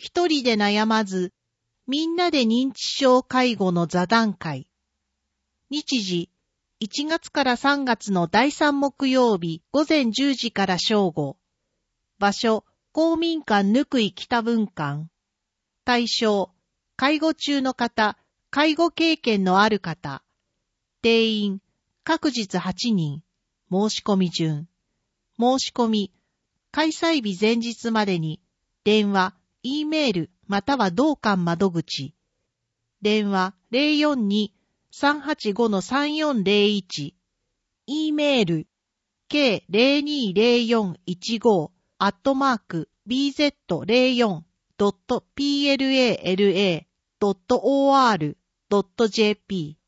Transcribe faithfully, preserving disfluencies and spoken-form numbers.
一人で悩まず、みんなで認知症介護の座談会。日時、いちがつからさんがつのだいさん木曜日午前じゅうじから正午。場所、公民館ぬくい北分館。対象、介護中の方、介護経験のある方。定員、各日はちにん。申し込み順。申し込み、開催日前日までに、電話、E メール、または同館窓口。電話 ゼロよんに さんはちご さんよんゼロいち。E メール、ケーゼロにゼロよんいちご アットマーク ビーゼットゼロよん ドット プラン ドット オーアール ドット ジェーピー